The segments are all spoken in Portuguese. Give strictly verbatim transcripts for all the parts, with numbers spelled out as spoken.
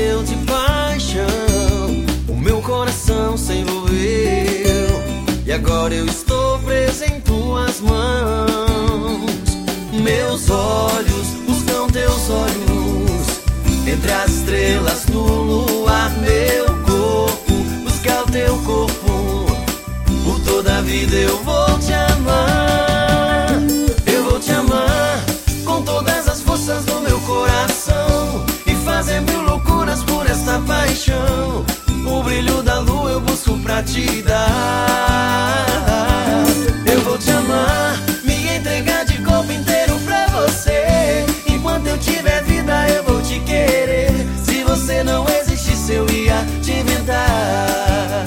perdeu de paixão, o meu coração se envolveu, e agora eu estou preso em tuas mãos. Meus olhos buscam teus olhos, entre as estrelas no luar. Meu corpo busca o teu corpo, por toda a vida eu vou te amar. Eu vou te amar com todas as forças do meu coração, e fazer mil loucuras por esta paixão. O brilho da lua eu busco pra te dar. Eu vou te amar, me entregar de corpo inteiro pra você. Enquanto eu tiver vida eu vou te querer. Se você não existisse eu ia te inventar.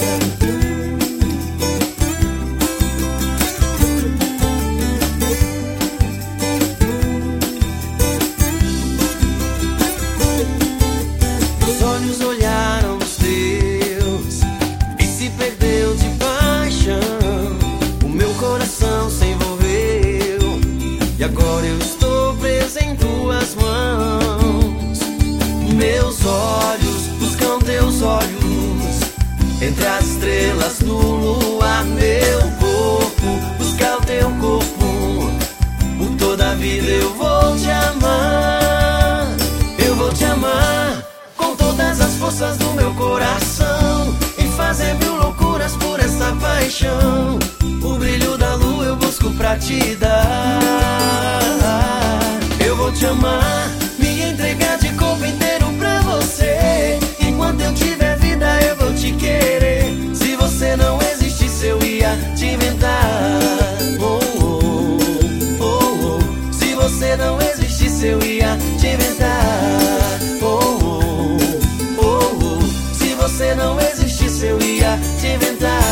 Meus olhos olharam os teus e se perdeu de paixão. O meu coração se envolveu, e agora eu estou preso em tuas mãos. Meus olhos buscam teus olhos, entre as estrelas no luar. Meu corpo busca o teu corpo, por toda a vida eu vou te amar. Eu vou te amar com todas as forças do meu coração, e fazer mil loucuras por essa paixão. O brilho da lua eu busco pra te dar. Eu vou te amar, me entregar de corpo inteiro pra você. Enquanto eu tiver vida eu vou te querer. Se você não existisse eu ia te inventar. Oh, oh, oh, oh. Se você não existisse eu ia te inventar. Oh, oh, oh, oh. Se você não existisse eu ia te inventar.